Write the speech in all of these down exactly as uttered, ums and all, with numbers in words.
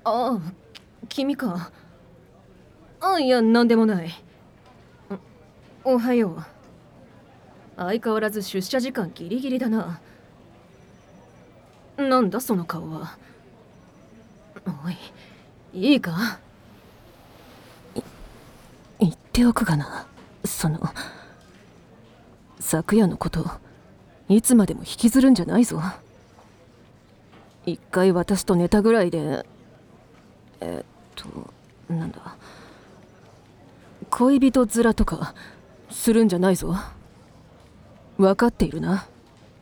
ああ、君か。あ、いや、なんでもない。おはよう。相変わらず出社時間ギリギリだな。なんだその顔は。おい、いいか。 言っておくがな、その昨夜のこといつまでも引きずるんじゃないぞ。一回私と寝たぐらいでえっとなんだ恋人面とかするんじゃないぞ。分かっているな。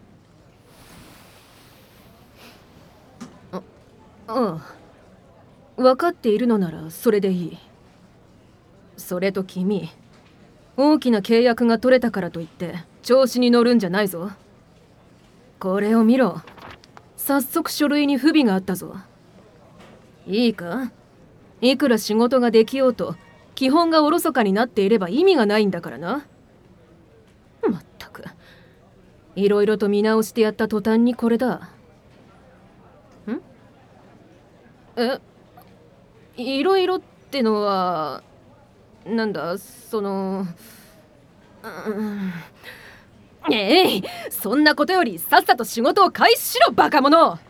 ああ、分かっているのならそれでいい。それと君、大きな契約が取れたからといって調子に乗るんじゃないぞ。これを見ろ。早速書類に不備があったぞ。いいか、いくら仕事ができようと基本がおろそかになっていれば意味がないんだからな。まったく、いろいろと見直してやった途端にこれだ。んえ、いろいろってのはなんだ、そのうんえい、そんなことよりさっさと仕事を開始しろ、バカ者。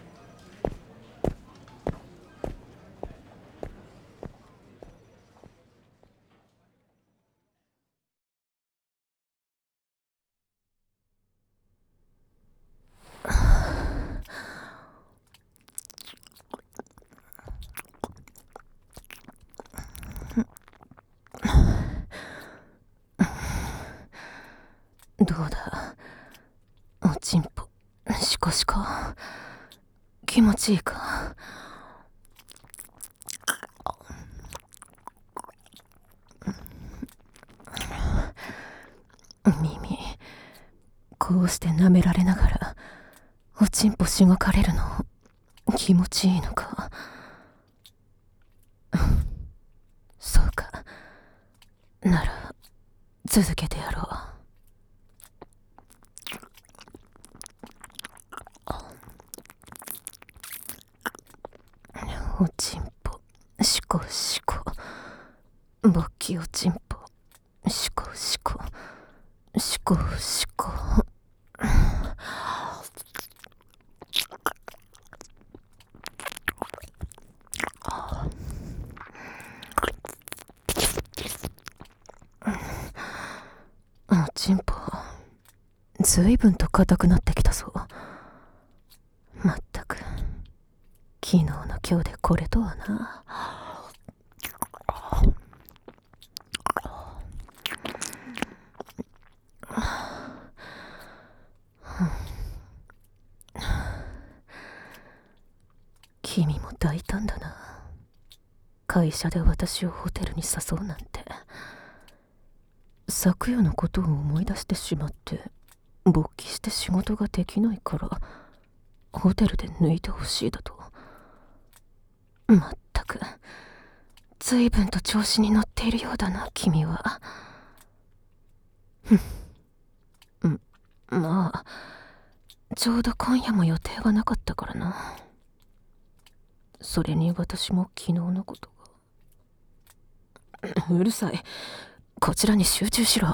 どうだ、おちんぽシコシコ気持ちいいか。耳こうして舐められながらおちんぽしごかれるの気持ちいいのか。そうか、なら続けてやろう。おちんぽシコシコ、勃起おちんぽシコシコシコシコ。おちんぽずいぶんと硬くなってきたぞ。まったく昨日の今日でこれとはな。君も大胆だな。会社で私をホテルに誘うなんて。昨夜のことを思い出してしまって勃起して仕事ができないからホテルで抜いてほしいだと。まったく随分と調子に乗っているようだな君は。ふん、まあちょうど今夜も予定がなかったからな。それに私も昨日のことが。うるさい、こちらに集中しろ。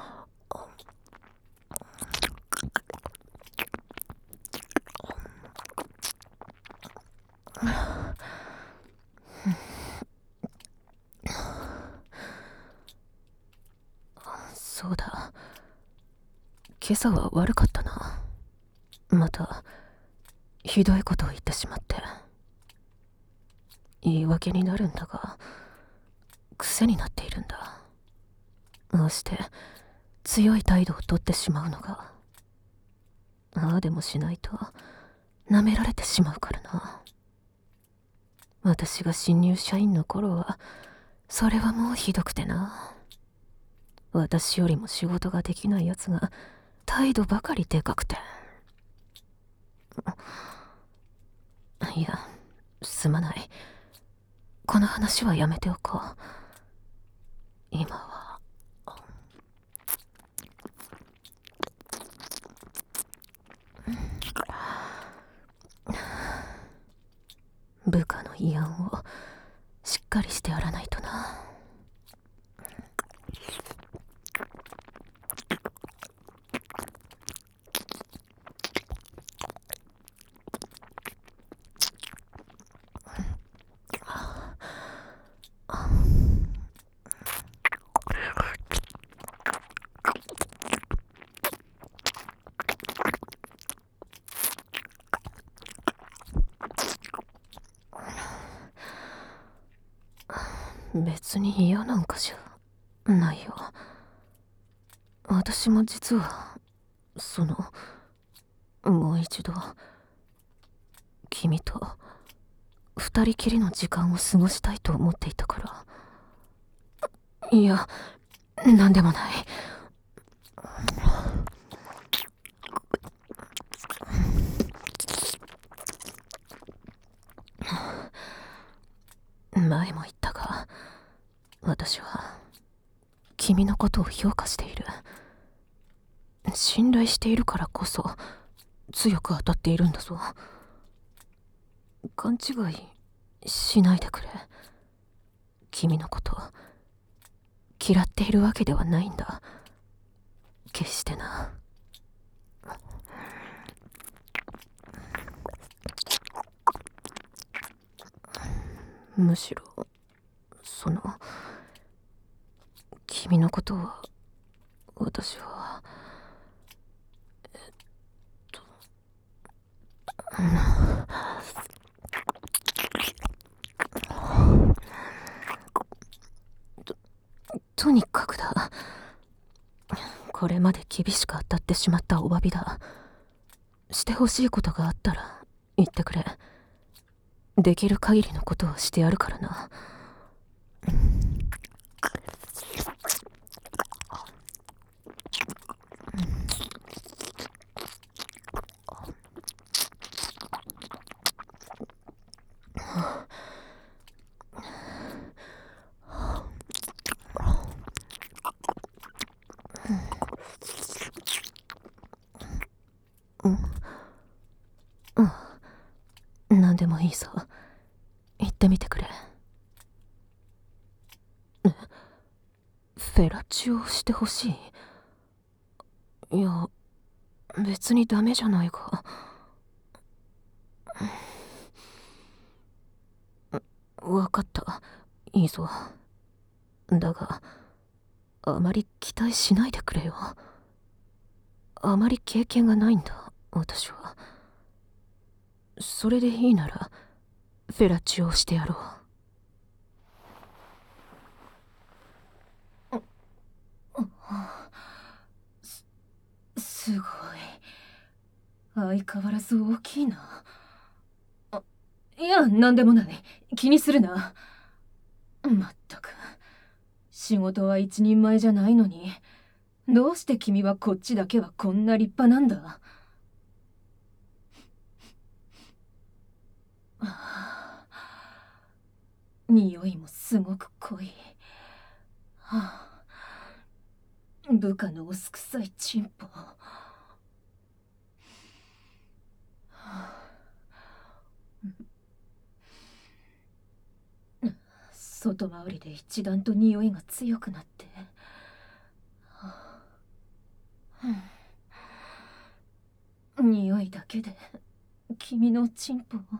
そうだ、今朝は悪かったな。またひどいことを言ってしまって。言い訳になるんだが癖になっているんだ。ああして強い態度をとってしまうのが。ああでもしないと舐められてしまうからな。私が新入社員の頃はそれはもうひどくてな。私よりも仕事ができないやつが態度ばかりでかくて。いや、すまない、この話はやめておこう。今は部下の慰安をしっかりしてやらないとな。別に嫌なんかじゃないよ。私も実はそのもう一度君と二人きりの時間を過ごしたいと思っていたから。いや、なんでもない。前も言ったが、私は君のことを評価している。信頼しているからこそ強く当たっているんだぞ。勘違いしないでくれ。君のこと嫌っているわけではないんだ。決してな。むしろその君のことは私はえっとと, とにかくだ。これまで厳しく当たってしまったお詫びだ。してほしいことがあったら言ってくれ。できる限りのことはしてやるからな。うん、何でもいいぞ。言ってみてくれ。フェラチオをしてほしい？いや、別にダメじゃないか。分かった、いいぞ。だがあまり期待しないでくれよ。あまり経験がないんだ、私は。それでいいならフェラチオをしてやろう。す、すごい。相変わらず大きいな。あ、いや、なんでもない。気にするな。まったく、仕事は一人前じゃないのに、どうして君はこっちだけはこんな立派なんだ。匂いもすごく濃い。はあ、部下のおすくさいチンポ。はあ、外回りで一段と匂いが強くなって、はあ、匂いだけで君のチンポを。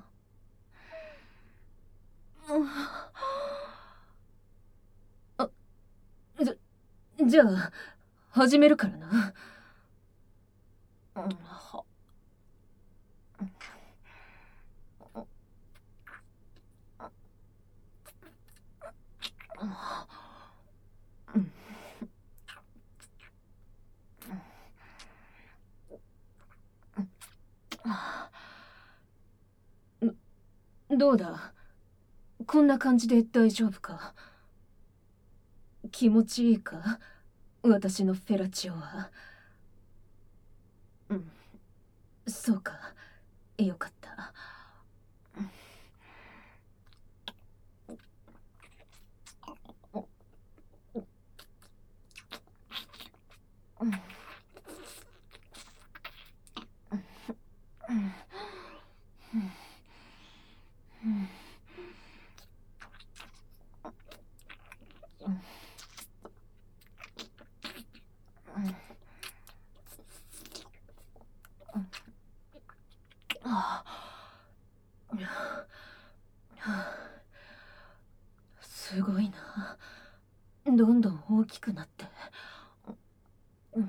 あ、じゃ、じゃあ始めるからな。はどうだ、こんな感じで大丈夫か？気持ちいいか、私のフェラチオは。うん、そうか、よかった。 きくなって、うん、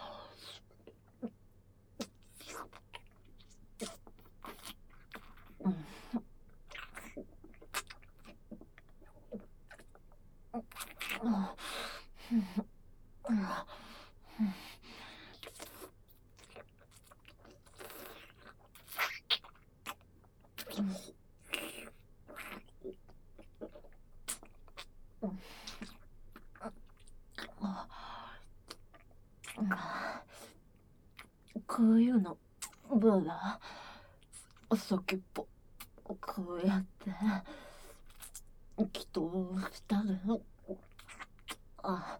こういうのどうだ？先っぽこうやって祈祷したる。あ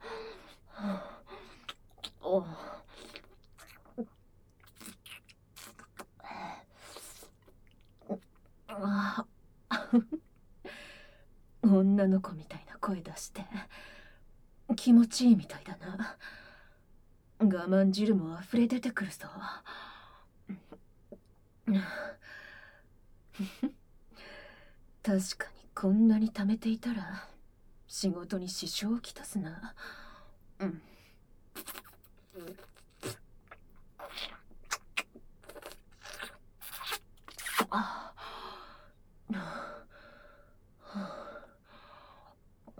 おあ女の子みたいな声出して気持ちいいみたいだな。我慢汁も溢れ出てくるぞ。確かにこんなに溜めていたら仕事に支障をきたすな。うん。あうん。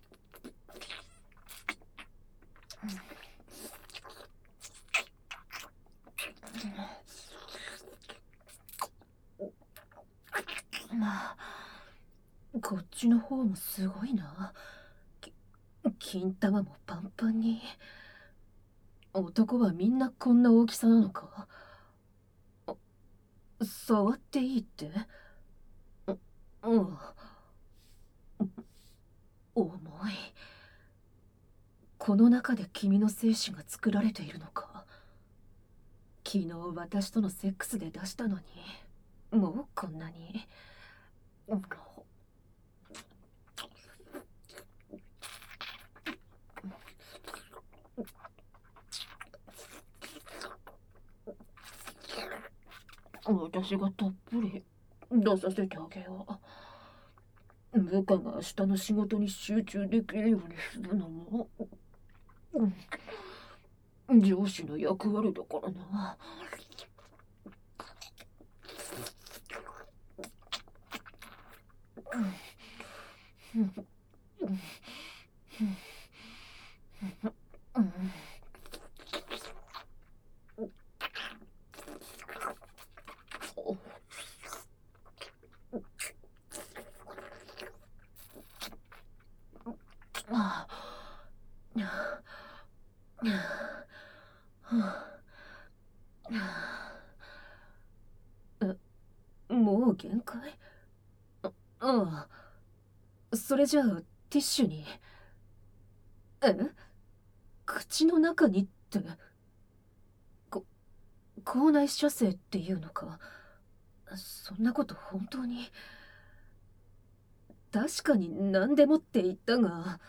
こっちの方もすごいな。き金玉もパンパンに。男はみんなこんな大きさなのか？触っていいって？う、うん。重い。この中で君の精子が作られているのか？昨日私とのセックスで出したのに、もうこんなに。私がたっぷり出させてあげよう。部下が明日の仕事に集中できるようにするのも、うん、上司の役割だからな。え、もう限界？あああ、それじゃあティッシュに。え？口の中にって、こ口内射精っていうのか？そんなこと本当に？確かに何でもって言ったが。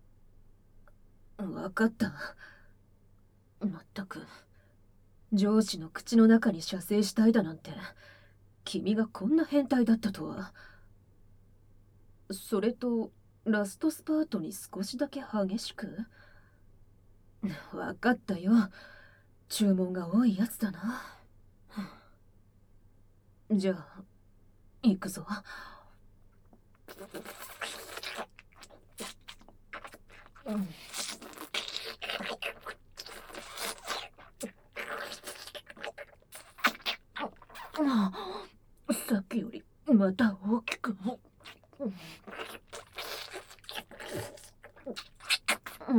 分かった。まったく上司の口の中に射精したいだなんて、君がこんな変態だったとは。それとラストスパートに少しだけ激しく？分かったよ。注文が多いやつだな。じゃあ行くぞ。うん。さっきよりまた大きく。うん。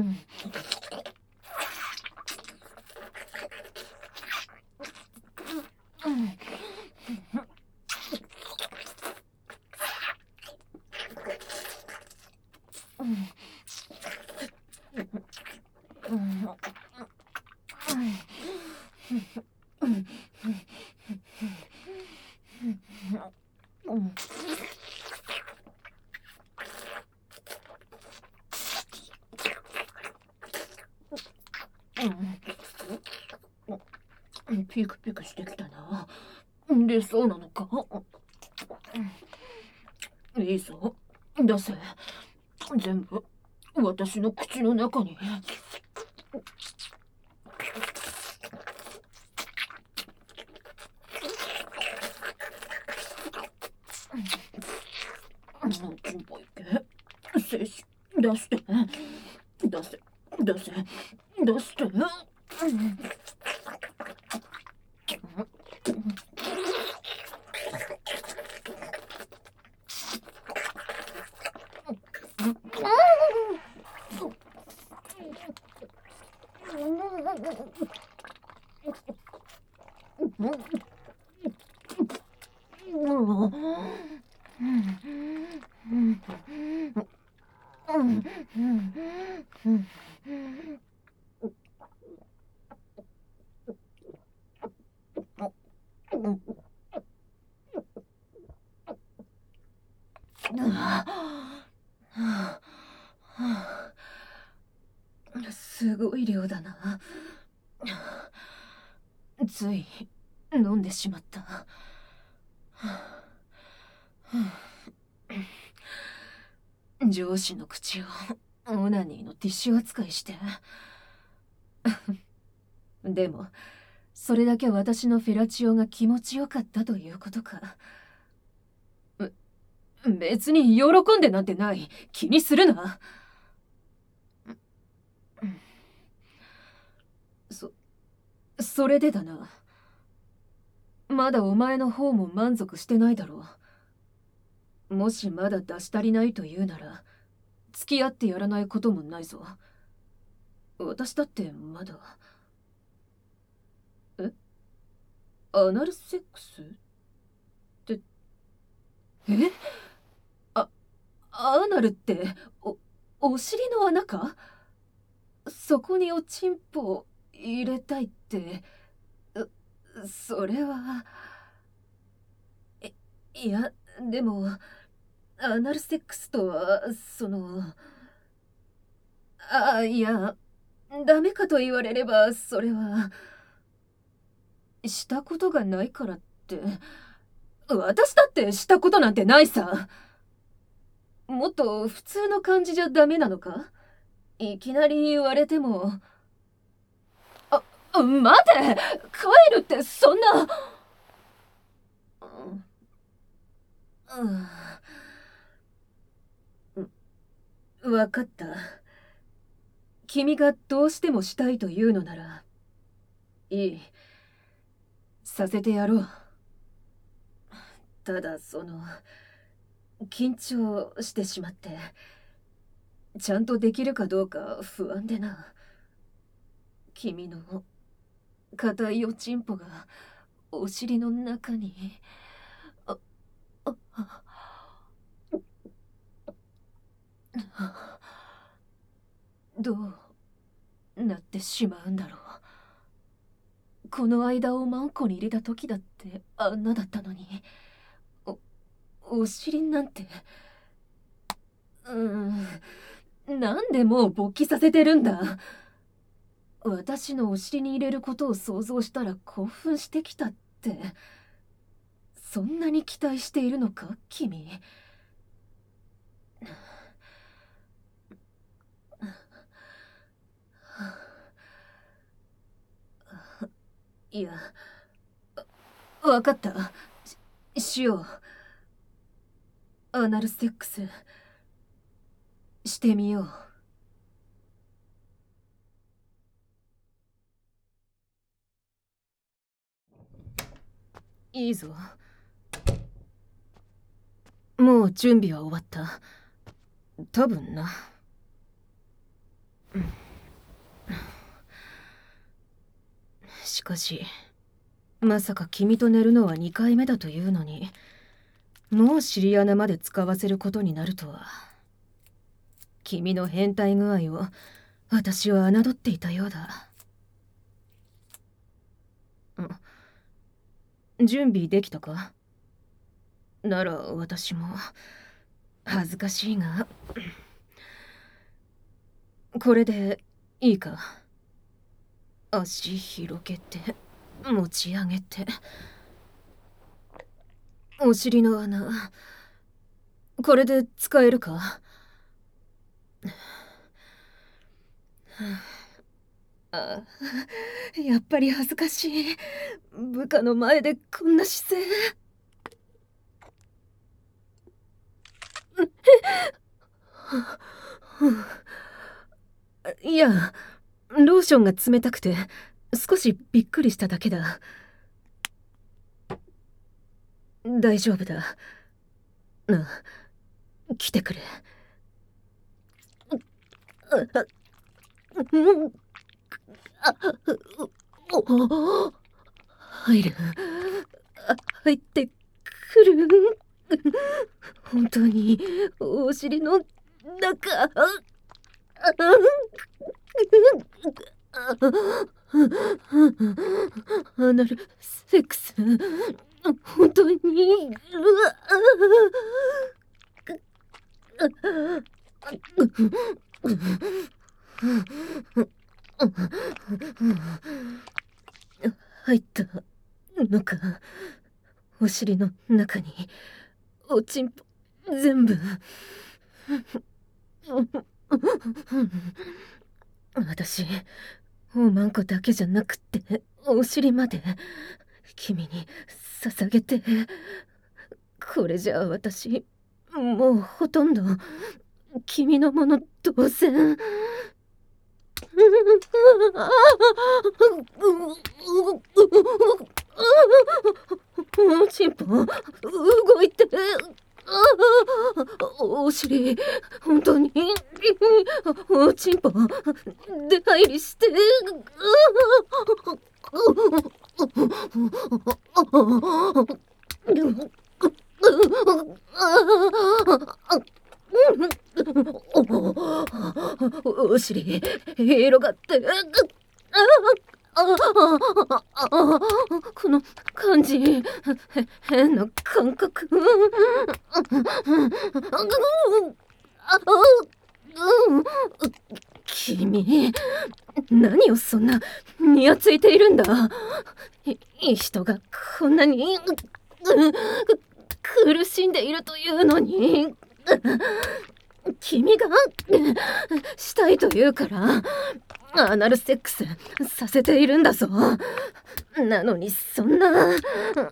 ピクピクしてきたな。で、そうなのか？いいぞ、出せ。全部私私の口の中に。もうチンポいけ。精子出して。出せ。出せ。出して。すごい量だな。つい飲んでしまった。上司の口をオナニーのティッシュ扱いして。でもそれだけ私のフェラチオが気持ちよかったということか。別に喜んでなんてない。気にするな。そそれでだな。まだお前の方も満足してないだろう。もしまだ出し足りないというなら付き合ってやらないこともないぞ。私だってまだ。え？アナルセックスって。え？あ、アナルってお、お尻の穴か？そこにおちんぽを入れたいって。それは。い、いや、でもアナルセックスとはその。あ、いや、ダメかと言われればそれはしたことがないからって。私だってしたことなんてないさ。もっと普通の感じじゃダメなのか？いきなり言われても。あ、待て！帰るってそんな。うん、分かった。君がどうしてもしたいというのならいい。させてやろう。ただその緊張してしまってちゃんとできるかどうか不安でな。君の硬いおちんぽがお尻の中に。あああどうなってしまうんだろう。この間をマンコに入れた時だってあんなだったのに。お、お尻なんて。うーん、なんでもう勃起させてるんだ。私のお尻に入れることを想像したら興奮してきたって。そんなに期待しているのか君。いや、わかった。し、しよう。アナルセックスしてみよう。いいぞ。もう準備は終わった。多分な。しかしまさか君と寝るのはにかいめだというのにもう尻穴まで使わせることになるとは。君の変態具合を私は侮っていたようだ。準備できたか？なら私も恥ずかしいがこれでいいか？足広げて持ち上げてお尻の穴これで使えるか？ あ、やっぱり恥ずかしい。部下の前でこんな姿勢。いや、ローションが冷たくて少しびっくりしただけだ。大丈夫だ。なあ、来てくれ。入る。入ってくる。本当にお尻の中。アナルセックス、本当に。入ったのか。お尻の中におちんぽ全部。私、おまんこだけじゃなくってお尻まで君に捧げて。これじゃあ私もうほとんど君のもの同然。おちんぽ動いて。お尻本当におちんぽ出入りして。お尻広がって。この感じ、変な感覚。君、何をそんなにやついているんだ。いい人がこんなに苦しんでいるというのに。君がしたいと言うからアナルセックスさせているんだぞ。なのにそんな。え？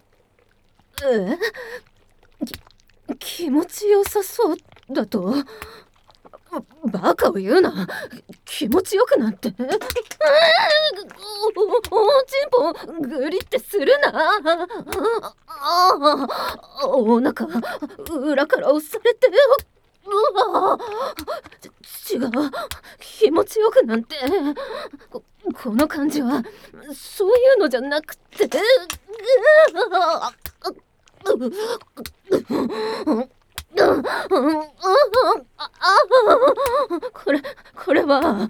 き気持ちよさそうだと？バカを言うな。気持ちよくなって。お, おちんぽグリってするな。あお腹裏から押されて。うわ違う、気持ちよくなんて こ, この感じはそういうのじゃなくて。これこれは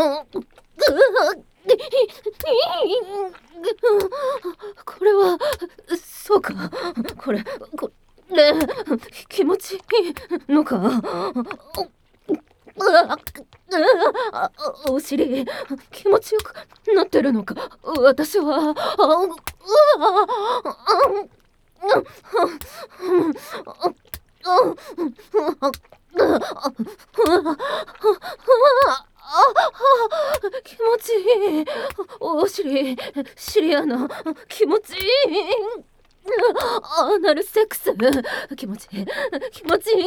これはそうか。これこれ気持ちいいのか。お尻気持ちよくなってるのか。私は気持ちいい。お尻シリアの気持ちいい。アナルセックス気持ちいい気持ちいい。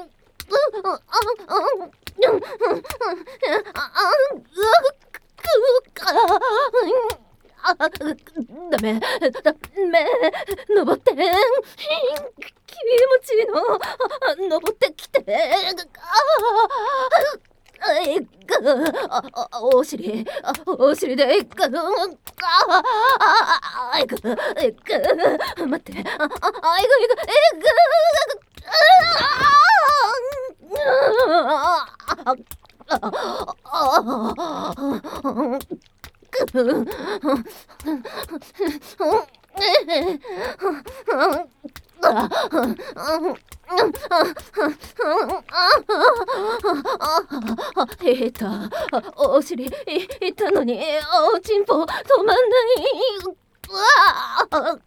ダメダメ登って気持ちいいの。登ってきて。お尻お尻で待っていたお尻いたのにおちんぽ止まんない。うわ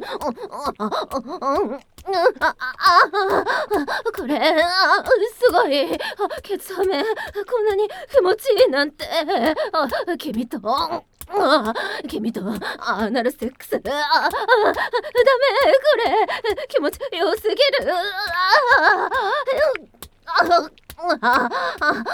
これすごいい。あ、ケツハメ、こんなに気持ちいいなんて。あ、君と、あ、君とアナルセックス。あ、あ、ダメ、これ気持ちよすぎる。あ、あ、あ、あ、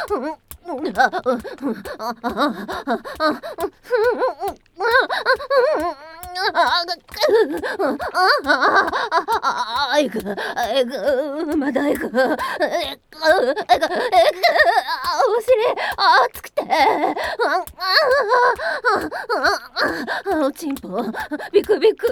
あいく、えぐ、まだいく、えぐ、えぐ、えぐ、お尻、熱くて、おちんぽ、ビクビク、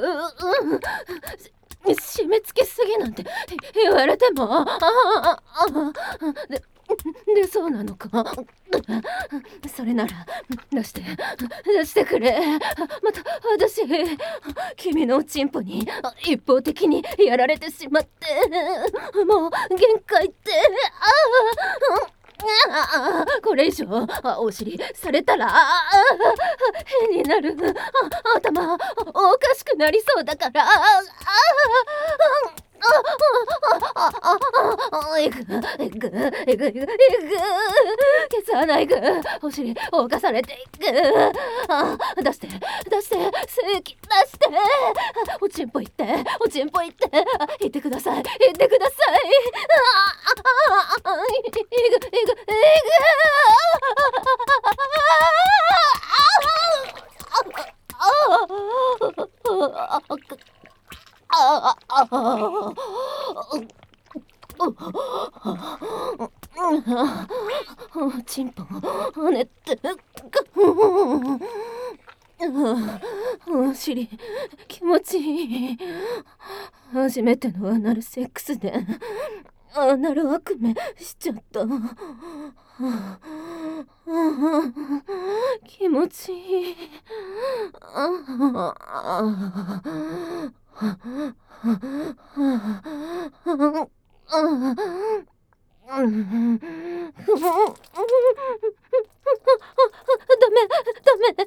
締め付けすぎなんて言われても、で、で、そうなのか。それなら出して出してくれ。また私君のおちんぽに一方的にやられてしまって、もう限界って。ああ、これ以上お尻されたら変になる。あ、頭おかしくなりそうだから。ああ、えぐ、えぐ、えぐ、えぐ、えぐ、ケツ穴えぐ、お尻侵されていく。あ、出して、出して、正気出して、おちんぽ行って、おちんぽ行って、行ってください、行ってください。ああ、えぐ、えぐ、えぐ、ああ、チンポ跳ねて、お尻気持ちいい。初めてのアナルセックスでアナル悪夢しちゃった。気持ちいい。ダメ、ダメ。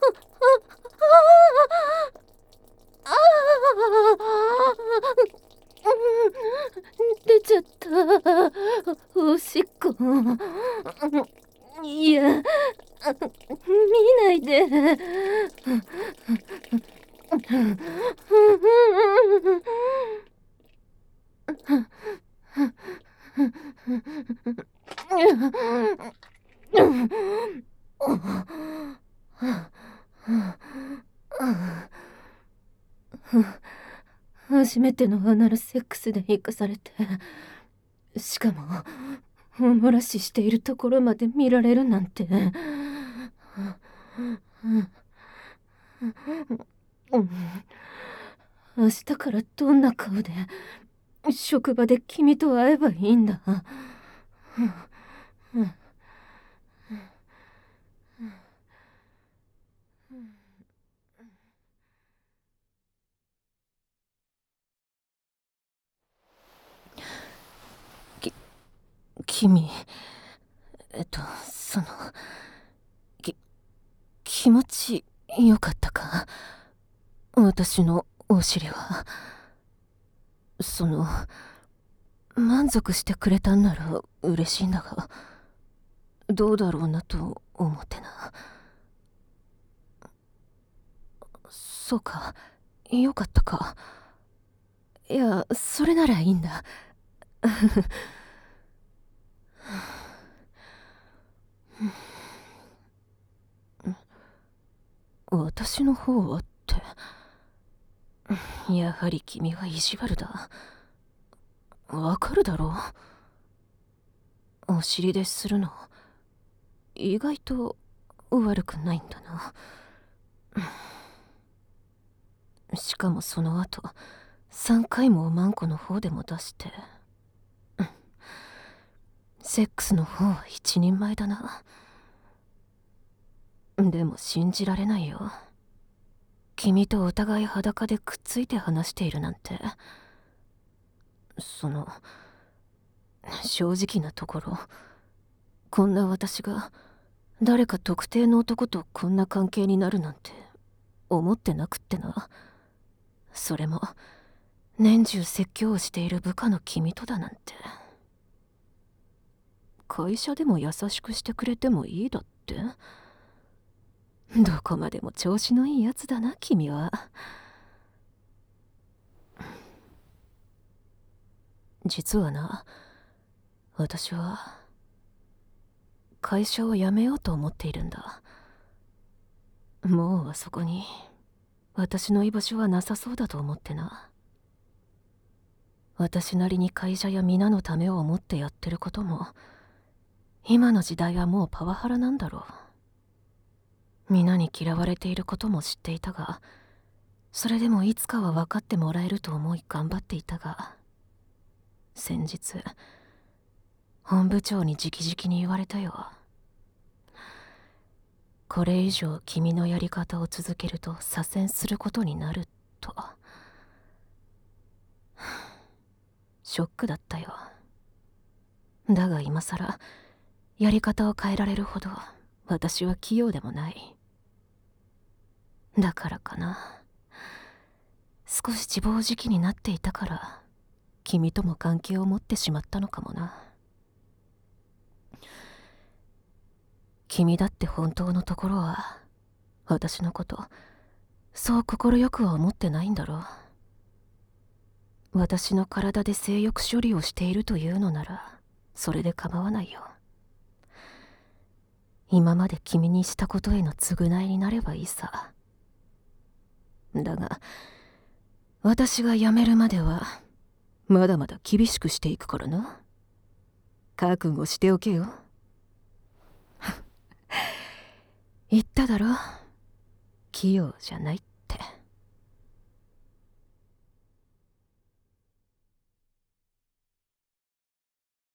出ちゃった。おしっこ。いや、見ないで。初めてのアナルセックスで生かされて、しかもお漏らししているところまで見られるなんて。明日からどんな顔で職場で君と会えばいいんだ。 き、君、えっと、その、き、気持ちよかったか？私のお尻は。その、満足してくれたんなら嬉しいんだが、どうだろうなと思ってな。そうか、よかったか。いや、それならいいんだ。私の方はって、やはり君は意地悪だ。わかるだろう。お尻でするの意外と悪くないんだな。しかもその後さんかいもマンコの方でも出して、セックスの方は一人前だな。でも信じられないよ。君とお互い裸でくっついて話しているなんて。その正直なところ、こんな私が誰か特定の男とこんな関係になるなんて思ってなくってな。それも年中説教をしている部下の君とだなんて。 会社でも優しくしてくれてもいいだって？どこまでも調子のいいやつだな君は。実はな、私は会社を辞めようと思っているんだ。もうあそこに私の居場所はなさそうだと思ってな。私なりに会社や皆のためを思ってやってることも、今の時代はもうパワハラなんだろう。皆に嫌われていることも知っていたが、それでもいつかは分かってもらえると思い頑張っていたが、先日本部長に直々に言われたよ。これ以上君のやり方を続けると左遷することになると。ショックだったよ。だが今さらやり方を変えられるほど私は器用でもない。だからかな、少し自暴自棄になっていたから君とも関係を持ってしまったのかもな。君だって本当のところは私のことそう快くは思ってないんだろう。私の体で性欲処理をしているというのならそれで構わないよ。今まで君にしたことへの償いになればいいさ。だが私が辞めるまではまだまだ厳しくしていくからな。覚悟しておけよ。言っただろ、器用じゃないって。